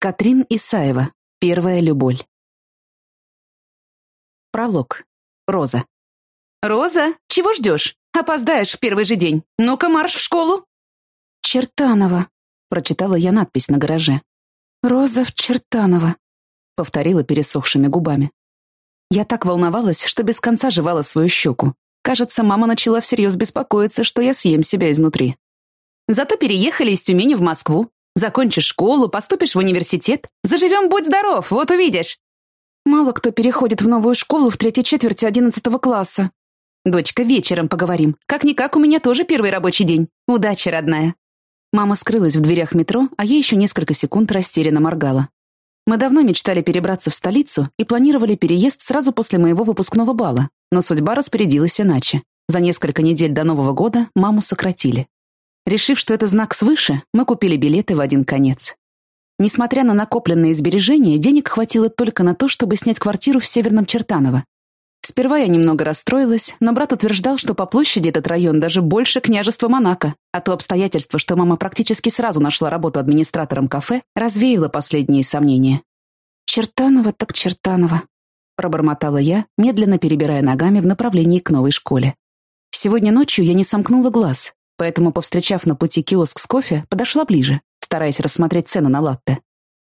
Катрин Исаева. Первая любовь. Пролог. Роза. «Роза, чего ждешь? Опоздаешь в первый же день. Ну-ка, марш в школу!» «Чертанова», — прочитала я надпись на гараже. «Роза в Чертанова», — повторила пересохшими губами. Я так волновалась, что без конца жевала свою щеку. Кажется, мама начала всерьез беспокоиться, что я съем себя изнутри. Зато переехали из Тюмени в Москву. Закончишь школу, поступишь в университет. Заживем, будь здоров, вот увидишь. Мало кто переходит в новую школу в третьей четверти 11 класса. Дочка, вечером поговорим. Как-никак у меня тоже первый рабочий день. Удачи, родная. Мама скрылась в дверях метро, а я еще несколько секунд растерянно моргала. Мы давно мечтали перебраться в столицу и планировали переезд сразу после моего выпускного бала, но судьба распорядилась иначе. За несколько недель до Нового года маму сократили. Решив, что это знак свыше, мы купили билеты в один конец. Несмотря на накопленные сбережения, денег хватило только на то, чтобы снять квартиру в Северном Чертаново. Сперва я немного расстроилась, но брат утверждал, что по площади этот район даже больше княжества Монако, а то обстоятельство, что мама практически сразу нашла работу администратором кафе, развеяло последние сомнения. «Чертаново так Чертаново», — пробормотала я, медленно перебирая ногами в направлении к новой школе. Сегодня ночью я не сомкнула глаз, поэтому, повстречав на пути киоск с кофе, подошла ближе, стараясь рассмотреть цену на латте.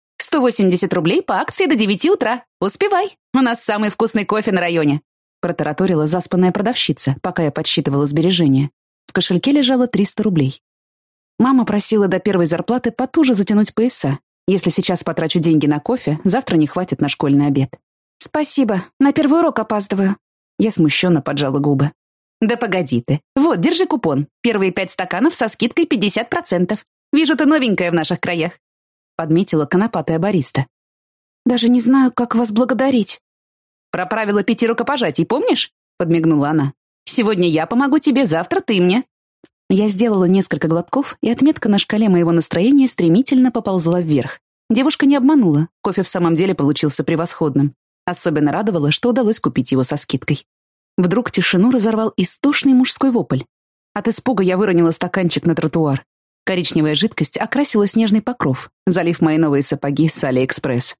180 рублей по акции до 9 утра. Успевай, у нас самый вкусный кофе на районе. Протараторила заспанная продавщица, пока я подсчитывала сбережения. В кошельке лежало 300 рублей. Мама просила до первой зарплаты потуже затянуть пояса. Если сейчас потрачу деньги на кофе, завтра не хватит на школьный обед. «Спасибо, на первый урок опаздываю». Я смущенно поджала губы. Да погоди ты. Вот, держи купон. Первые 5 стаканов со скидкой 50%. Вижу, ты новенькая в наших краях. Подметила конопатая бариста. «Даже не знаю, как вас благодарить». «Про правила 5 рукопожатий помнишь?» — подмигнула она. «Сегодня я помогу тебе, завтра ты мне». Я сделала несколько глотков, и отметка на шкале моего настроения стремительно поползла вверх. Девушка не обманула, кофе в самом деле получился превосходным. Особенно радовало, что удалось купить его со скидкой. Вдруг тишину разорвал истошный мужской вопль. От испуга я выронила стаканчик на тротуар. Коричневая жидкость окрасила снежный покров, залив мои новые сапоги с Алиэкспресс.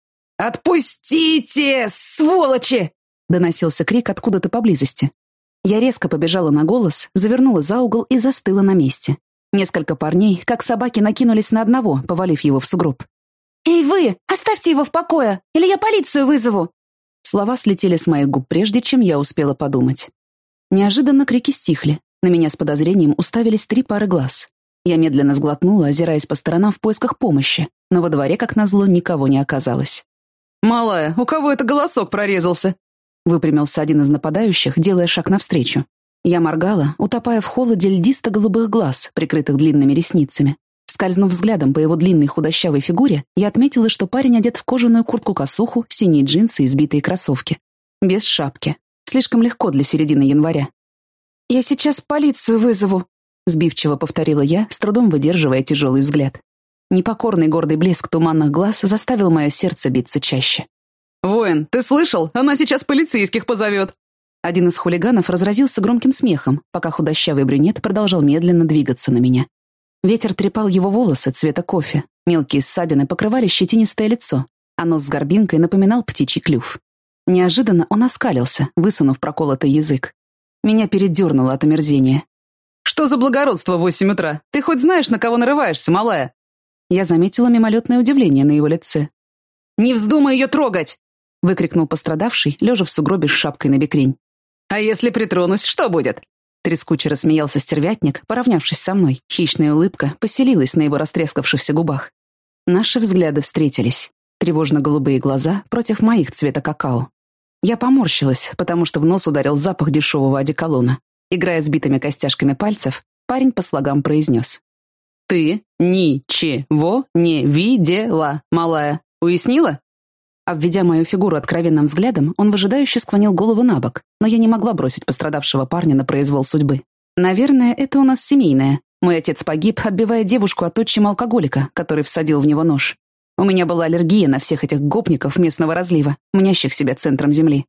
«Отпустите, сволочи!» — доносился крик откуда-то поблизости. Я резко побежала на голос, завернула за угол и застыла на месте. Несколько парней, как собаки, накинулись на одного, повалив его в сугроб. «Эй, вы! Оставьте его в покое! Или я полицию вызову!» Слова слетели с моих губ, прежде чем я успела подумать. Неожиданно крики стихли. На меня с подозрением уставились 3 пары глаз. Я медленно сглотнула, озираясь по сторонам в поисках помощи, но во дворе, как назло, никого не оказалось. «Малая, у кого это голосок прорезался?» Выпрямился один из нападающих, делая шаг навстречу. Я моргала, утопая в холоде льдисто-голубых глаз, прикрытых длинными ресницами. Скользнув взглядом по его длинной худощавой фигуре, я отметила, что парень одет в кожаную куртку-косуху, синие джинсы и сбитые кроссовки. Без шапки. Слишком легко для середины января. «Я сейчас полицию вызову», — сбивчиво повторила я, с трудом выдерживая тяжелый взгляд. Непокорный гордый блеск туманных глаз заставил мое сердце биться чаще. «Воин, ты слышал? Она сейчас полицейских позовет!» Один из хулиганов разразился громким смехом, пока худощавый брюнет продолжал медленно двигаться на меня. Ветер трепал его волосы цвета кофе, мелкие ссадины покрывали щетинистое лицо, а нос с горбинкой напоминал птичий клюв. Неожиданно он оскалился, высунув проколотый язык. Меня передернуло от омерзения. «Что за благородство в 8 утра? Ты хоть знаешь, на кого нарываешься, малая?» Я заметила мимолетное удивление на его лице. «Не вздумай ее трогать!» — выкрикнул пострадавший, лежа в сугробе с шапкой на бекрень. «А если притронусь, что будет?» Трескуче рассмеялся стервятник, поравнявшись со мной. Хищная улыбка поселилась на его растрескавшихся губах. Наши взгляды встретились. Тревожно-голубые глаза против моих цвета какао. Я поморщилась, потому что в нос ударил запах дешевого одеколона. Играя сбитыми костяшками пальцев, парень по слогам произнес. «Ты ничего не видела, малая. Уяснила?» Обведя мою фигуру откровенным взглядом, он выжидающе склонил голову на бок, но я не могла бросить пострадавшего парня на произвол судьбы. Наверное, это у нас семейное. Мой отец погиб, отбивая девушку от отчима алкоголика, который всадил в него нож. У меня была аллергия на всех этих гопников местного разлива, мнящих себя центром земли.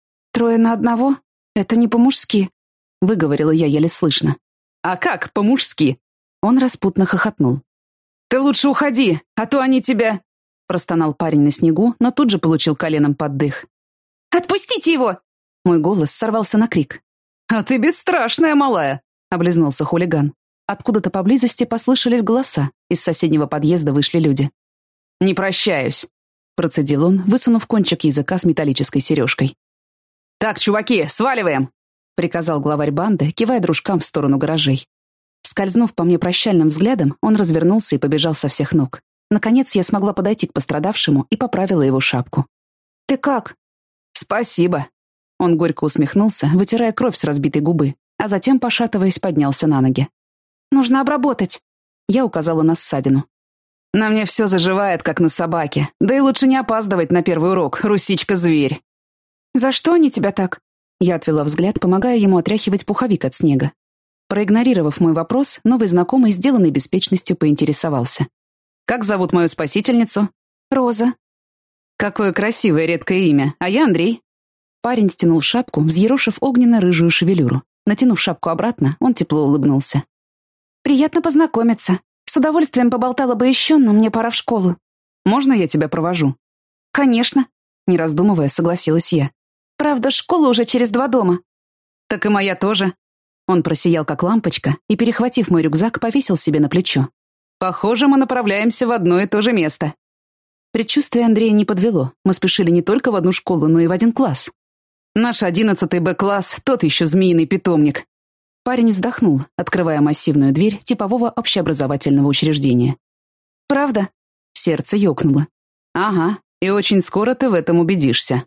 3 на 1? Это не по-мужски», — выговорила я еле слышно. «А как по-мужски?» Он распутно хохотнул. «Ты лучше уходи, а то они тебя...» Простонал парень на снегу, но тут же получил коленом под дых. «Отпустите его!» Мой голос сорвался на крик. «А ты бесстрашная, малая!» — облизнулся хулиган. Откуда-то поблизости послышались голоса. Из соседнего подъезда вышли люди. «Не прощаюсь», — процедил он, высунув кончик языка с металлической сережкой. «Так, чуваки, сваливаем!» — приказал главарь банды, кивая дружкам в сторону гаражей. Скользнув по мне прощальным взглядом, он развернулся и побежал со всех ног. Наконец я смогла подойти к пострадавшему и поправила его шапку. «Ты как?» «Спасибо». Он горько усмехнулся, вытирая кровь с разбитой губы, а затем, пошатываясь, поднялся на ноги. «Нужно обработать». Я указала на ссадину. «На мне все заживает, как на собаке. Да и лучше не опаздывать на первый урок, Русичка-зверь». «За что они тебя так?» Я отвела взгляд, помогая ему отряхивать пуховик от снега. Проигнорировав мой вопрос, новый знакомый, сделанный беспечностью, поинтересовался. «Как зовут мою спасительницу?» «Роза». «Какое красивое редкое имя. А я Андрей». Парень стянул шапку, взъерошив огненно-рыжую шевелюру. Натянув шапку обратно, он тепло улыбнулся. «Приятно познакомиться. С удовольствием поболтала бы еще, но мне пора в школу». «Можно я тебя провожу?» «Конечно». Не раздумывая, согласилась я. «Правда, школа уже через 2 дома». «Так и моя тоже». Он просиял, как лампочка, и, перехватив мой рюкзак, повесил себе на плечо. «Похоже, мы направляемся в одно и то же место». Предчувствие Андрея не подвело. Мы спешили не только в одну школу, но и в один класс. Наш 11-й Б-класс, тот еще змеиный питомник. Парень вздохнул, открывая массивную дверь типового общеобразовательного учреждения. «Правда?» Сердце ёкнуло. «Ага, и очень скоро ты в этом убедишься».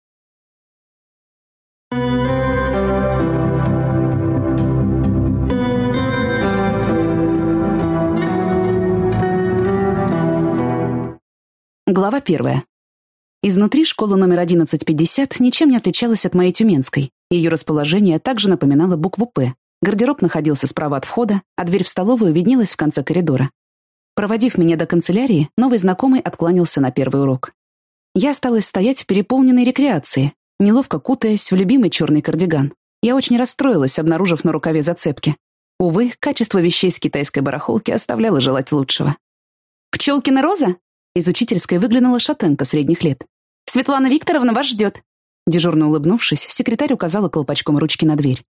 Глава 1. Изнутри школа номер 1150 ничем не отличалась от моей тюменской. Ее расположение также напоминало букву «П». Гардероб находился справа от входа, а дверь в столовую виднелась в конце коридора. Проводив меня до канцелярии, новый знакомый откланялся на первый урок. Я осталась стоять в переполненной рекреации, неловко кутаясь в любимый черный кардиган. Я очень расстроилась, обнаружив на рукаве зацепки. Увы, качество вещей с китайской барахолки оставляло желать лучшего. «Пчелкина Роза?» Из учительской выглянула шатенка средних лет. «Светлана Викторовна вас ждет». Дежурно улыбнувшись, секретарь указала колпачком ручки на дверь.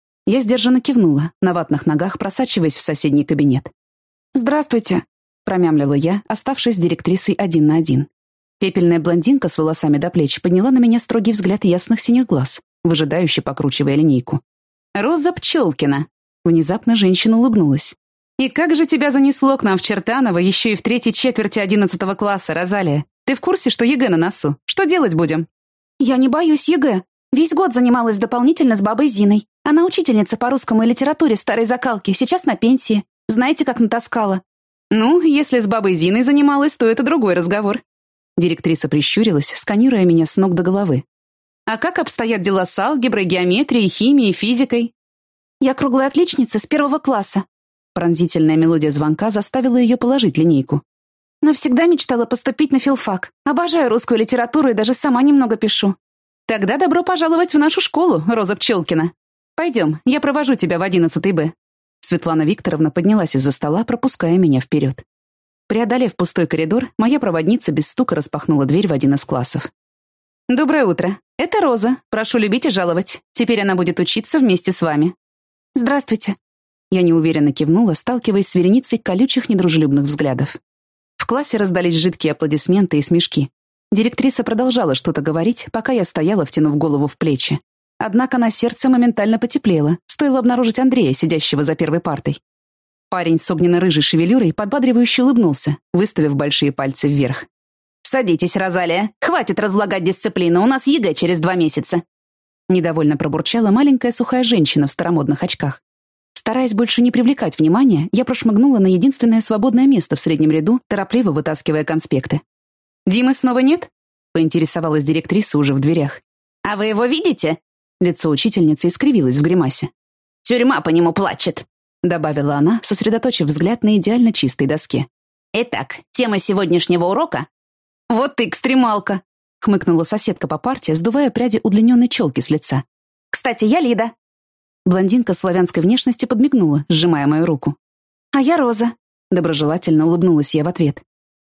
Я сдержанно кивнула, на ватных ногах просачиваясь в соседний кабинет. «Здравствуйте», — промямлила я, оставшись с директрисой 1 на 1. Пепельная блондинка с волосами до плеч подняла на меня строгий взгляд ясных синих глаз, выжидающе покручивая линейку. «Роза Пчелкина». Внезапно женщина улыбнулась. «И как же тебя занесло к нам в Чертаново еще и в 3-й четверти 11 класса, Розалия? Ты в курсе, что ЕГЭ на носу? Что делать будем?» «Я не боюсь ЕГЭ. Весь год занималась дополнительно с бабой Зиной. Она учительница по русскому и литературе старой закалки, сейчас на пенсии. Знаете, как натаскала?» «Ну, если с бабой Зиной занималась, то это другой разговор». Директриса прищурилась, сканируя меня с ног до головы. «А как обстоят дела с алгеброй, геометрией, химией, физикой?» «Я круглая отличница с 1 класса». Пронзительная мелодия звонка заставила ее положить линейку. «Навсегда мечтала поступить на филфак. Обожаю русскую литературу и даже сама немного пишу». «Тогда добро пожаловать в нашу школу, Роза Пчелкина. Пойдем, я провожу тебя в 11-й Б». Светлана Викторовна поднялась из-за стола, пропуская меня вперед. Преодолев пустой коридор, моя проводница без стука распахнула дверь в один из классов. «Доброе утро. Это Роза. Прошу любить и жаловать. Теперь она будет учиться вместе с вами». «Здравствуйте». Я неуверенно кивнула, сталкиваясь с вереницей колючих недружелюбных взглядов. В классе раздались жидкие аплодисменты и смешки. Директриса продолжала что-то говорить, пока я стояла, втянув голову в плечи. Однако на сердце моментально потеплело, стоило обнаружить Андрея, сидящего за первой партой. Парень с огненно-рыжей шевелюрой подбадривающе улыбнулся, выставив большие пальцы вверх. «Садитесь, Розалия. Хватит разлагать дисциплину, у нас ЕГЭ через 2 месяца». Недовольно пробурчала маленькая сухая женщина в старомодных очках. Стараясь больше не привлекать внимания, я прошмыгнула на единственное свободное место в среднем ряду, торопливо вытаскивая конспекты. «Димы снова нет?» — поинтересовалась директриса уже в дверях. «А вы его видите?» Лицо учительницы искривилось в гримасе. «Тюрьма по нему плачет», — добавила она, сосредоточив взгляд на идеально чистой доске. «Итак, тема сегодняшнего урока...» «Вот ты экстремалка», — хмыкнула соседка по парте, сдувая пряди удлиненной челки с лица. «Кстати, я Лида». Блондинка славянской внешности подмигнула, сжимая мою руку. «А я Роза», — доброжелательно улыбнулась я в ответ.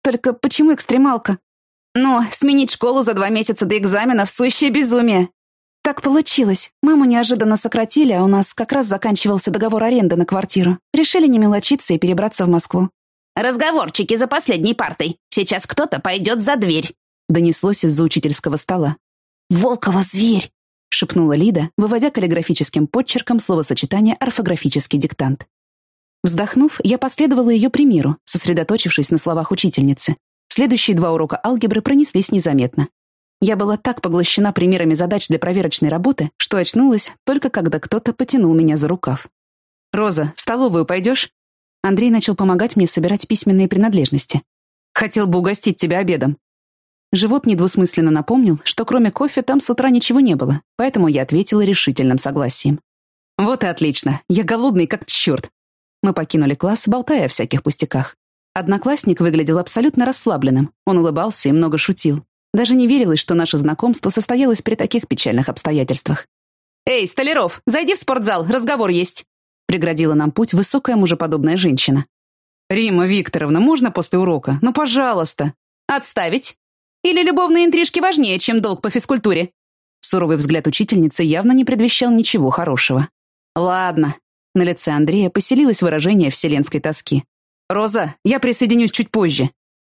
Только почему экстремалка? Но сменить школу за 2 месяца до экзаменов — сущее безумие. Так получилось. Маму неожиданно сократили, а у нас как раз заканчивался договор аренды на квартиру. Решили не мелочиться и перебраться в Москву. «Разговорчики за последней партой. Сейчас кто-то пойдет за дверь», — донеслось из-за учительского стола. «Волкова зверь!» — шепнула Лида, выводя каллиграфическим подчерком словосочетание «орфографический диктант». Вздохнув, я последовала ее примеру, сосредоточившись на словах учительницы. Следующие 2 урока алгебры пронеслись незаметно. Я была так поглощена примерами задач для проверочной работы, что очнулась только когда кто-то потянул меня за рукав. «Роза, в столовую пойдешь?» Андрей начал помогать мне собирать письменные принадлежности. «Хотел бы угостить тебя обедом». Живот недвусмысленно напомнил, что кроме кофе там с утра ничего не было, поэтому я ответила решительным согласием. «Вот и отлично. Я голодный как черт». Мы покинули класс, болтая о всяких пустяках. Одноклассник выглядел абсолютно расслабленным. Он улыбался и много шутил. Даже не верилось, что наше знакомство состоялось при таких печальных обстоятельствах. «Эй, Столяров, зайди в спортзал, разговор есть!» Преградила нам путь высокая мужеподобная женщина. «Римма Викторовна, можно после урока? Ну, пожалуйста!» «Отставить! Или любовные интрижки важнее, чем долг по физкультуре?» Суровый взгляд учительницы явно не предвещал ничего хорошего. «Ладно». На лице Андрея поселилось выражение вселенской тоски. «Роза, я присоединюсь чуть позже».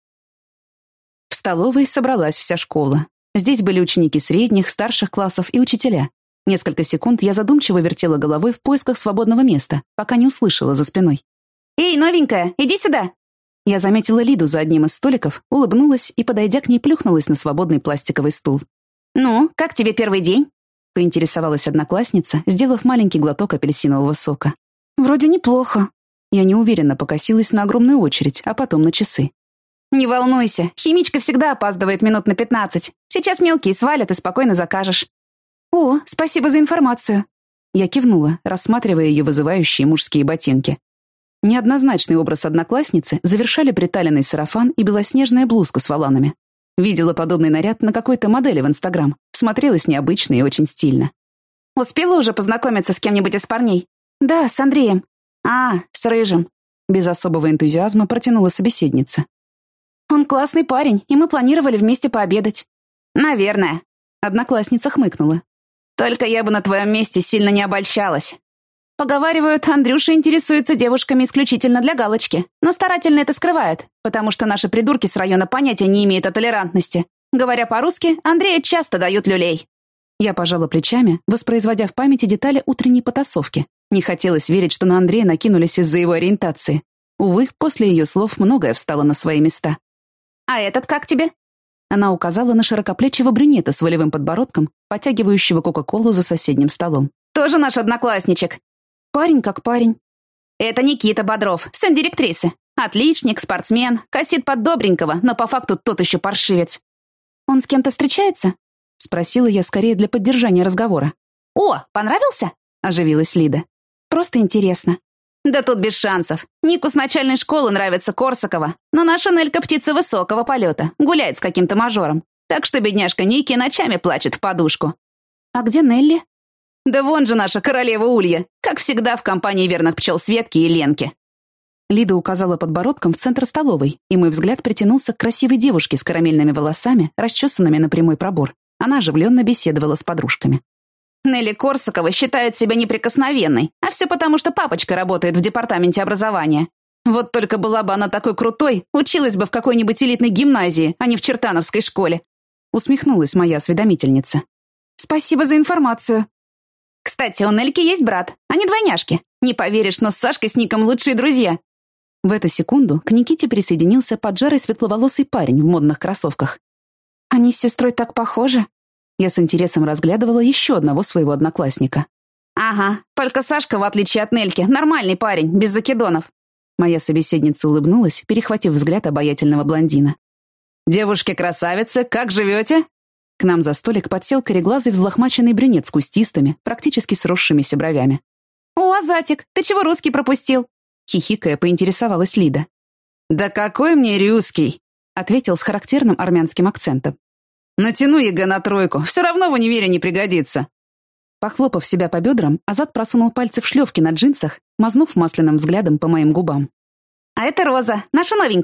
В столовой собралась вся школа. Здесь были ученики средних, старших классов и учителя. Несколько секунд я задумчиво вертела головой в поисках свободного места, пока не услышала за спиной. «Эй, новенькая, иди сюда!» Я заметила Лиду за одним из столиков, улыбнулась и, подойдя к ней, плюхнулась на свободный пластиковый стул. «Ну, как тебе первый день?» — поинтересовалась одноклассница, сделав маленький глоток апельсинового сока. «Вроде неплохо». Я неуверенно покосилась на огромную очередь, а потом на часы. «Не волнуйся, химичка всегда опаздывает минут на 15. Сейчас мелкие свалят и спокойно закажешь». «О, спасибо за информацию». Я кивнула, рассматривая ее вызывающие мужские ботинки. Неоднозначный образ одноклассницы завершали приталенный сарафан и белоснежная блузка с воланами. Видела подобный наряд на какой-то модели в Инстаграм. Смотрелась необычно и очень стильно. «Успела уже познакомиться с кем-нибудь из парней?» «Да, с Андреем». «А, с Рыжим». Без особого энтузиазма протянула собеседница. «Он классный парень, и мы планировали вместе пообедать». «Наверное». Одноклассница хмыкнула. «Только я бы на твоем месте сильно не обольщалась». Поговаривают, Андрюша интересуется девушками исключительно для галочки, но старательно это скрывает, потому что наши придурки с района понятия не имеют о толерантности. Говоря по-русски, Андрея часто дают люлей». Я пожала плечами, воспроизводя в памяти детали утренней потасовки. Не хотелось верить, что на Андрея накинулись из-за его ориентации. Увы, после ее слов многое встало на свои места. «А этот как тебе?» Она указала на широкоплечего брюнета с волевым подбородком, потягивающего кока-колу за соседним столом. «Тоже наш одноклассничек». «Парень как парень». «Это Никита Бодров, сын директрисы. Отличник, спортсмен, косит под добренького, но по факту тот еще паршивец». «Он с кем-то встречается?» — спросила я скорее для поддержания разговора. «О, понравился?» — оживилась Лида. «Просто интересно». «Да тут без шансов. Нику с начальной школы нравится Корсакова, но наша Нелька птица высокого полета, гуляет с каким-то мажором. Так что бедняжка Ники ночами плачет в подушку». «А где Нелли?» «Да вон же наша королева Улья, как всегда в компании верных пчел Светки и Ленки». Лида указала подбородком в центр столовой, и мой взгляд притянулся к красивой девушке с карамельными волосами, расчесанными на прямой пробор. Она оживленно беседовала с подружками. Нелли Корсакова считает себя неприкосновенной, а все потому, что папочка работает в департаменте образования. Вот только была бы она такой крутой, училась бы в какой-нибудь элитной гимназии, а не в чертановской школе. Усмехнулась моя осведомительница. «Спасибо за информацию». «Кстати, у Нельки есть брат, они двойняшки. Не поверишь, но с Сашкой с Ником лучшие друзья». В эту секунду к Никите присоединился поджарый светловолосый парень в модных кроссовках. «Они с сестрой так похожи». Я с интересом разглядывала еще одного своего одноклассника. «Ага, только Сашка, в отличие от Нельки, нормальный парень, без закидонов». Моя собеседница улыбнулась, перехватив взгляд обаятельного блондина. «Девушки-красавицы, как живете?» К нам за столик подсел кореглазый взлохмаченный брюнет с кустистыми, практически сросшимися бровями. «О, Азатик, ты чего русский пропустил?» Хихикая, поинтересовалась Лида. «Да какой мне русский!» ответил с характерным армянским акцентом. «Натяну ЕГЭ на 3, все равно в универе не пригодится». Похлопав себя по бедрам, Азат просунул пальцы в шлевки на джинсах, мазнув масляным взглядом по моим губам. «А это Роза, наша новенькая».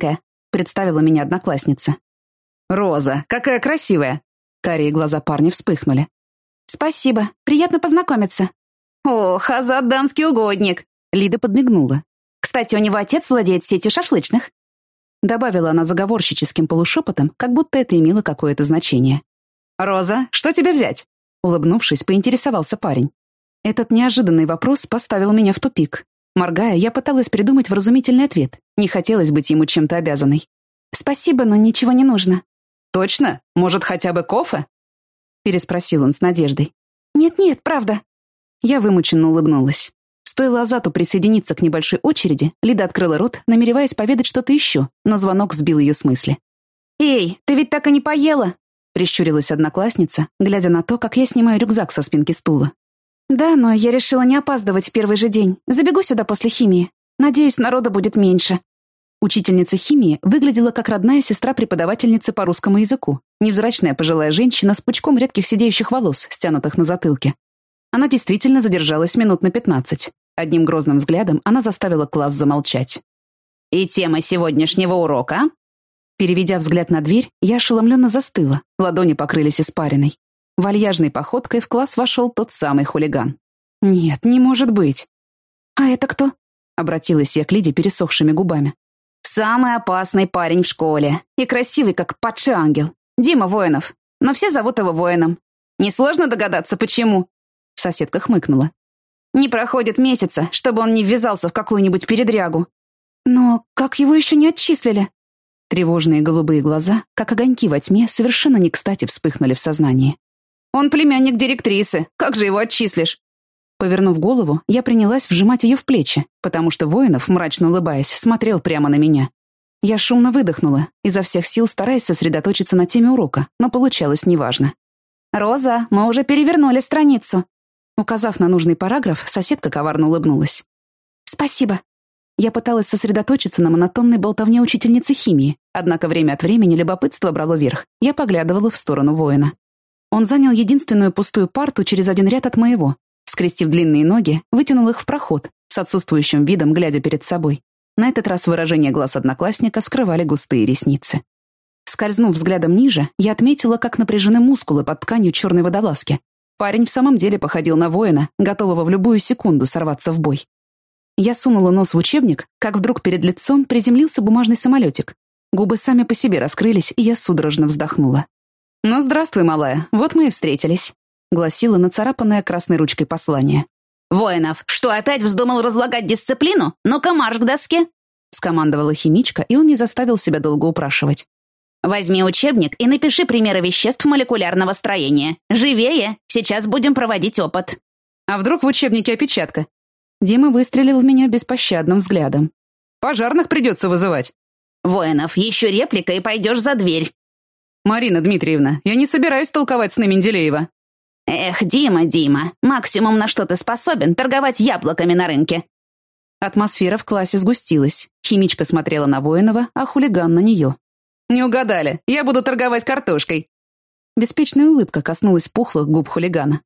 представила меня одноклассница. «Роза, какая красивая!» Карие глаза парня вспыхнули. «Спасибо, приятно познакомиться». «Ох, Азат дамский угодник!» Лида подмигнула. «Кстати, у него отец владеет сетью шашлычных». Добавила она заговорщическим полушепотом, как будто это имело какое-то значение. «Роза, что тебе взять?» Улыбнувшись, поинтересовался парень. Этот неожиданный вопрос поставил меня в тупик. Моргая, я пыталась придумать вразумительный ответ. Не хотелось быть ему чем-то обязанной. «Спасибо, но ничего не нужно». «Точно? Может, хотя бы кофе?» Переспросил он с надеждой. «Нет-нет, правда». Я вымученно улыбнулась. Стоило Азату присоединиться к небольшой очереди, Лида открыла рот, намереваясь поведать что-то еще, но звонок сбил ее с мысли. «Эй, ты ведь так и не поела?» Прищурилась одноклассница, глядя на то, как я снимаю рюкзак со спинки стула. «Да, но я решила не опаздывать в первый же день. Забегу сюда после химии. Надеюсь, народа будет меньше». Учительница химии выглядела как родная сестра преподавательницы по русскому языку, невзрачная пожилая женщина с пучком редких сидеющих волос, стянутых на затылке. Она действительно задержалась минут на 15. Одним грозным взглядом она заставила класс замолчать. «И тема сегодняшнего урока?» Переведя взгляд на дверь, я ошеломленно застыла, ладони покрылись испариной. Вальяжной походкой в класс вошел тот самый хулиган. «Нет, не может быть!» «А это кто?» — обратилась я к Лиде пересохшими губами. «Самый опасный парень в школе. И красивый, как падший ангел. Дима Воинов. Но все зовут его Воином. Несложно догадаться, почему?» Соседка хмыкнула. «Не проходит месяца, чтобы он не ввязался в какую-нибудь передрягу». «Но как его еще не отчислили?» Тревожные голубые глаза, как огоньки во тьме, совершенно не кстати вспыхнули в сознании. «Он племянник директрисы. Как же его отчислишь?» Повернув голову, я принялась вжимать ее в плечи, потому что Воинов, мрачно улыбаясь, смотрел прямо на меня. Я шумно выдохнула, изо всех сил стараясь сосредоточиться на теме урока, но получалось неважно. «Роза, мы уже перевернули страницу». Указав на нужный параграф, соседка коварно улыбнулась. «Спасибо». Я пыталась сосредоточиться на монотонной болтовне учительницы химии, однако время от времени любопытство брало верх. Я поглядывала в сторону воина. Он занял единственную пустую парту через один ряд от моего. Скрестив длинные ноги, вытянул их в проход, с отсутствующим видом, глядя перед собой. На этот раз выражение глаз одноклассника скрывали густые ресницы. Скользнув взглядом ниже, я отметила, как напряжены мускулы под тканью черной водолазки. Парень в самом деле походил на воина, готового в любую секунду сорваться в бой. Я сунула нос в учебник, как вдруг перед лицом приземлился бумажный самолетик. Губы сами по себе раскрылись, и я судорожно вздохнула. «Ну, здравствуй, малая, вот мы и встретились», — гласило нацарапанное красной ручкой послание. «Воинов, что, опять вздумал разлагать дисциплину? Ну-ка, марш к доске!» — скомандовала химичка, и он не заставил себя долго упрашивать. «Возьми учебник и напиши примеры веществ молекулярного строения. Живее! Сейчас будем проводить опыт». «А вдруг в учебнике опечатка?» Дима выстрелил в меня беспощадным взглядом. «Пожарных придется вызывать». «Воинов, еще реплика и пойдешь за дверь». «Марина Дмитриевна, я не собираюсь толковать сны Менделеева». «Эх, Дима, максимум, на что ты способен, торговать яблоками на рынке». Атмосфера в классе сгустилась. Химичка смотрела на Воинова, а хулиган на нее. «Не угадали, я буду торговать картошкой». Беспечная улыбка коснулась пухлых губ хулигана.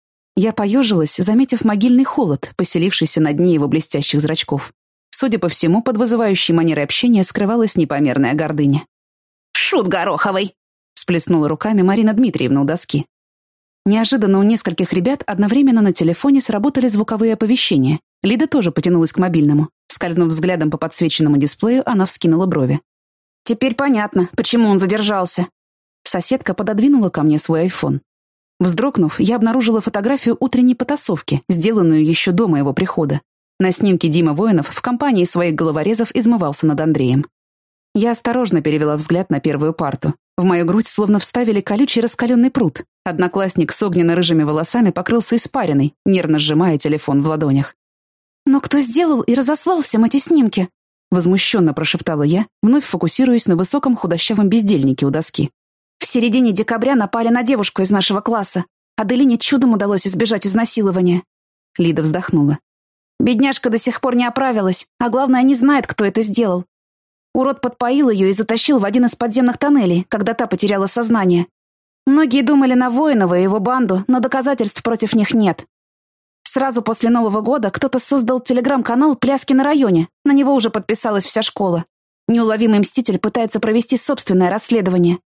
Я поежилась, заметив могильный холод, поселившийся на дне его блестящих зрачков. Судя по всему, под вызывающей манерой общения скрывалась непомерная гордыня. «Шут гороховый!» — всплеснула руками Марина Дмитриевна у доски. Неожиданно у нескольких ребят одновременно на телефоне сработали звуковые оповещения. Лида тоже потянулась к мобильному. Скользнув взглядом по подсвеченному дисплею, она вскинула брови. «Теперь понятно, почему он задержался». Соседка пододвинула ко мне свой айфон. Вздрогнув, я обнаружила фотографию утренней потасовки, сделанную еще до моего прихода. На снимке Дима Воинов в компании своих головорезов измывался над Андреем. Я осторожно перевела взгляд на первую парту. В мою грудь словно вставили колючий раскаленный пруд. Одноклассник с огненно-рыжими волосами покрылся испариной, нервно сжимая телефон в ладонях. «Но кто сделал и разослал всем эти снимки?» Возмущенно прошептала я, вновь фокусируясь на высоком худощавом бездельнике у доски. «В середине декабря напали на девушку из нашего класса. Аделине чудом удалось избежать изнасилования». Лида вздохнула. «Бедняжка до сих пор не оправилась, а главное, не знает, кто это сделал. Урод подпоил ее и затащил в один из подземных тоннелей, когда та потеряла сознание. Многие думали на Воинова и его банду, но доказательств против них нет. Сразу после Нового года кто-то создал телеграм-канал «Пляски на районе». На него уже подписалась вся школа. Неуловимый мститель пытается провести собственное расследование.